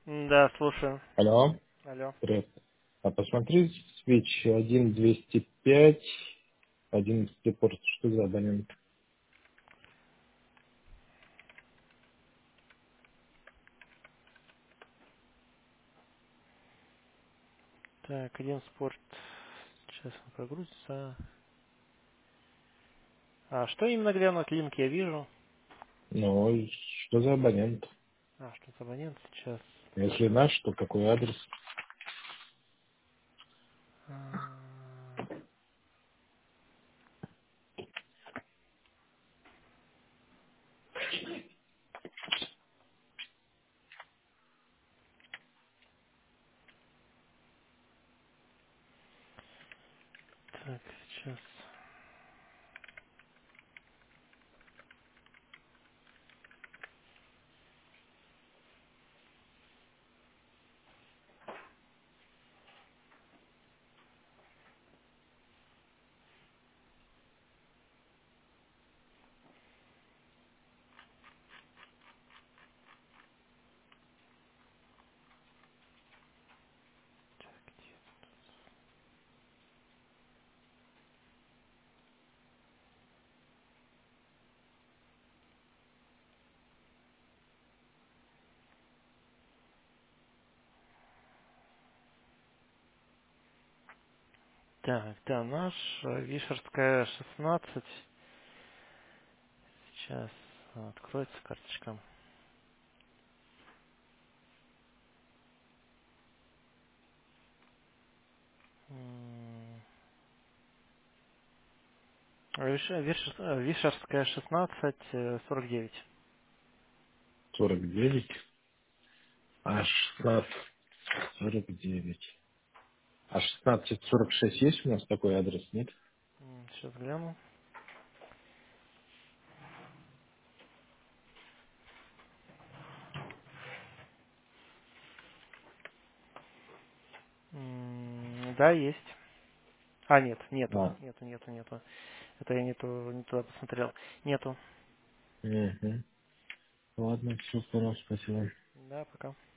Да, слушаю. Алло, Алло. привет. А посмотри, свеч 1.205, 11 порт, что за абонент? Так, один спорт. Сейчас он прогрузится. А что именно глянуть? Линк я вижу. Ну, и что за абонент? А, что за абонент сейчас? Если наш, то какой адрес? А, Так, сейчас. Так, да, наш Вишерская 16. Сейчас откроется карточка. М, Вишерская 16, 49. 49, а 16, 49. А 1646 есть у нас такой адрес, нет? Сейчас гляну. Да, есть. А, нет, нету, А, нету, нету, нету. Это я не туда посмотрел. Нету. угу. Ладно, все, понял, спасибо. Да, пока.